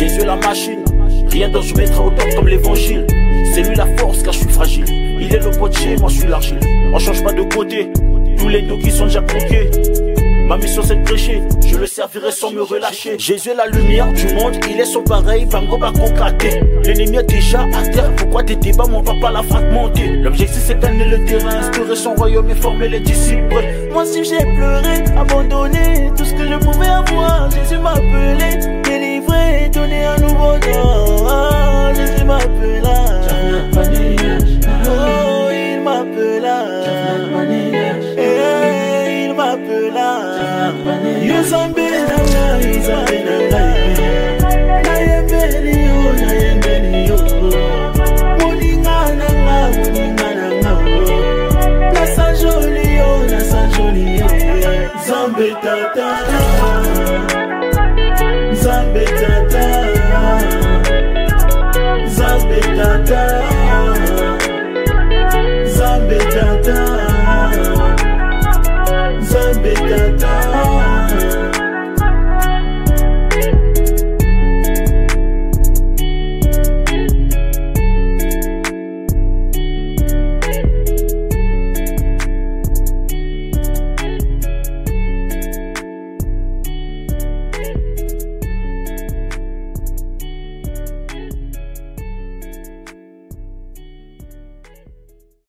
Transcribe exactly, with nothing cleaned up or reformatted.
Jésus est la machine, rien d'autre je mettrai au top comme l'évangile. C'est lui la force car je suis fragile. Il est le potier, moi je suis l'argile. On change pas de côté, tous les deux qui sont déjà bloqués. Ma mission c'est de prêcher, je le servirai sans me relâcher. Jésus est la lumière du monde, il est son pareil, va me rebacocater. L'ennemi est déjà à terre, pourquoi tes débats, mon papa l'a fragmenté. L'objectif c'est gagner le terrain, instaurer son royaume et former les disciples. Moi si j'ai pleuré, abandonné tout ce que je pouvais avoir, Jésus m'a appelé, délivré, donné un nouveau nom. Jésus m'appela, oh il m'appela, eh il m'appela. You